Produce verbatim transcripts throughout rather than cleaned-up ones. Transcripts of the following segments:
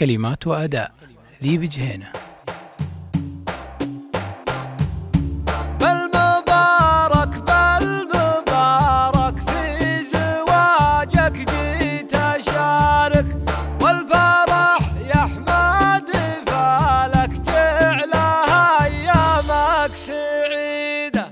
كلمات وأداء ذيب جهينة. بالمبارك بالمبارك في زواجك جيت أشارك، والفرح يا أحمد فالك جعلها أيامك سعيدة.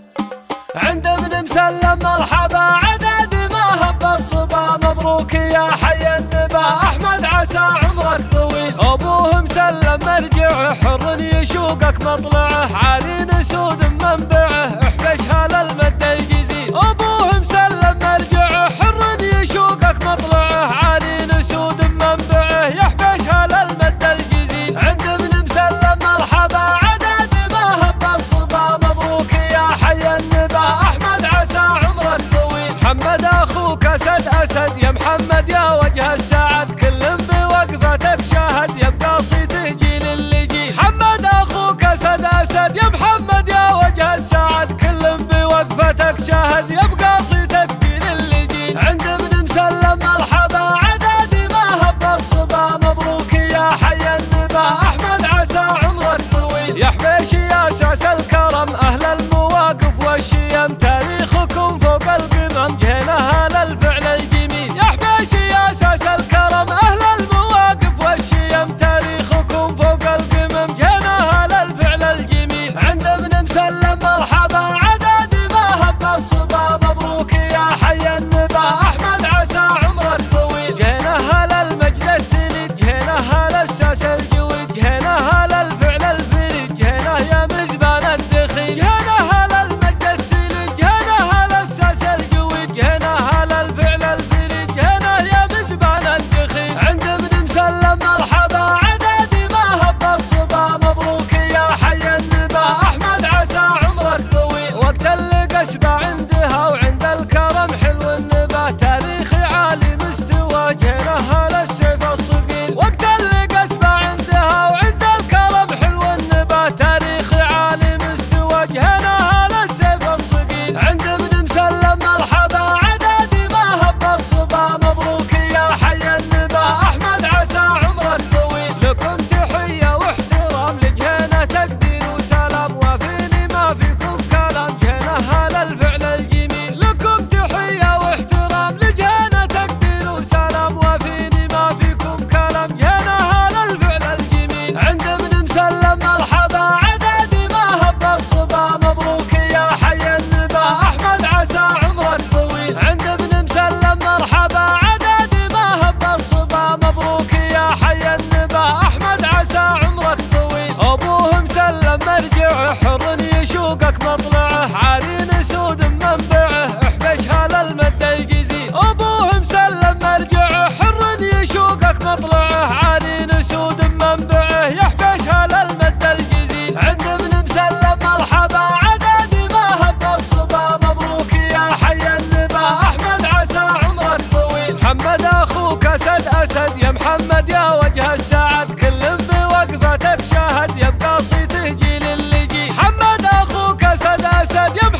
عند ابن مسلم مرحبا عدد ما هب الصبا، مبروك يا حي النبا أحمد عسى عمرك طويل. أبوه مسلم مرجع حر يشوقك مطلعه، عالي نسود منبعه احبشها للمد الجزيل. أبوه مسلم مرجع حر يشوقك مطلعه، عالي نسود منبعه يحبشها للمد الجزيل. عند ابن مسلم مرحبا عدد ما هب الصبا، مبروك يا حي النبا أحمد عسى عمرك طويل. محمد أخوك أسد أسد يا محمد يا وجه السعد، كل بوقفتك شاهد يبقى صيته جيل اللي جيل. محمد أخوك أسد أسد يا محمد يا وجه السعد، كل بوقفتك شاهد يبقى صيتك جيل اللي جيل. عند ابن مسلم مرحبا عدد ما هب الصبا، مبروك يا حي النبا أحمد عسى عمرك طويل. يا حبيش يا أساس الكرم أهل المواقف والشيم، تاريخكم فوق القمم جهنها للفعل الجميل. يا حبيش يا أساس الكرم أهل المواقف والشيم، تاريخكم فوق القمم جهنها للفعل الجميل. عند ابن مسلم مرحبا عدد ما هب الصبا، مبروك يا حي النبا أحمد عسى عمرك طويل. جهنها للمجد التليد، جهنها للساس الجويد، جهنها للفعل الفريد، جهنها يا مزبان الدخيل. جهنها للمجد التليد، جهنها للساس الجويد، جهنها للفعل الفريد، جهنها يا مزبان الدخيل. عند ابن مسلم مرحبا عدد ما هب الصبا، مبروك يا حي النبا أحمد عسى عمرك طويل. وقت اللي قسبة عندها وعند الكرم حلو النبا، تاريخي عالي مستوى جهنها للسيف الصقيل. وقت اللي قسبة عندها وعند الكرم حلو النبا، تاريخي عالي مستوى جهنها للسيف الصقيل. عند ابن مسلم مرحبا عدد ما هب الصبا، مبروك يا حي النبا أحمد عسى عمرك طويل. لكم تحية واحترام لجهينة تقدير وسلام، وفيني ما فيكم كلام جهينها للفعل الجميل. لكم تحية واحترام لجهينة تقدير وسلام، وفيني ما فيكم كلام جهينها للفعل الجميل. عند ابن مسلم مرحبا عدد ما هب الصبا، مبروك يا حي النبا أحمد عسى عمرك طويل. عند ابن مسلم مرحبا عدد ما هب الصبا، مبروك يا حي النبا أحمد عسى عمرك طويل. أبوه مسلم مرجع حر يشوقك مطلعه، عالي نسود منبعه احبشها للمد الجزيل. أبوه مسلم مرجع حر يشوقك مطلعه، عالي نسود منبعه يحبشها للمد الجزيل. عند ابن مسلم مرحبا عدد ما هب الصبا، مبروك يا حي النبا أحمد عسى عمرك طويل. محمد أخوك أسد أسد يا محمد يا وجه السعد، كل بوقفتك شاهد يبقى صيته جيل اللي جيل. محمد أخوك أسد أسد يا